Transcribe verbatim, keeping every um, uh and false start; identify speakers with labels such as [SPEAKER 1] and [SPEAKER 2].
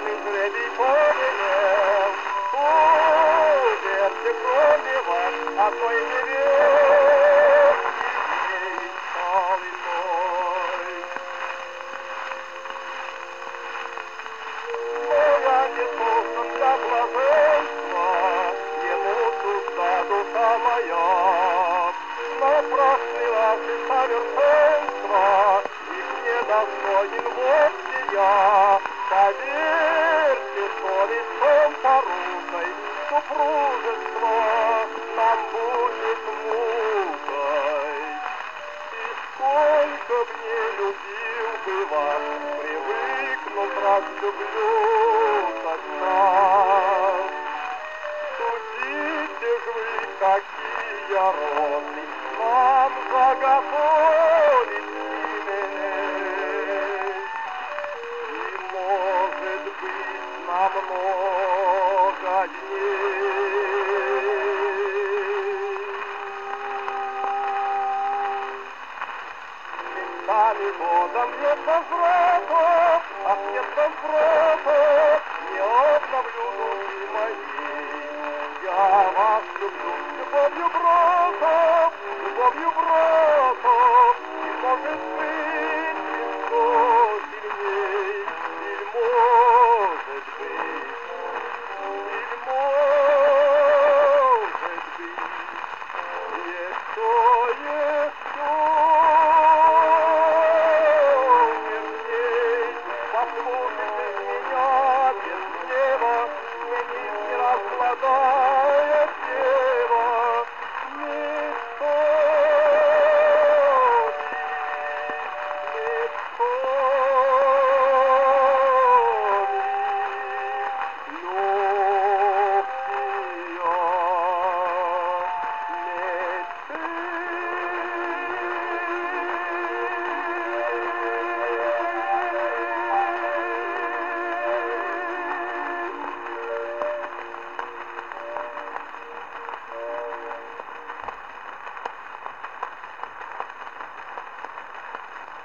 [SPEAKER 1] Красный жребий повелел, умерьте, кроме вас, одной невесты, малый мой. Молодец создан для блаженства, ему сужда душа моя, но прослылась из совершенства, их недостоин вовсе я. Поверьте, совестью порукой, супружество нам будет мукой. И сколько б не любил бы вас, привыкнув, разлюблю нас. Судите ж вы, какие роды нам заготовить именей. И, может быть, на много дней. Местами годом нет возвратов, а нет возвратов не обновлю души моей. Я вас люблю с любовью братов, любовью братов, и, может быть, еще сильней, или, может быть, или, может быть, еще, еще нежней. Послушайте меня без гнева, не не разглагай.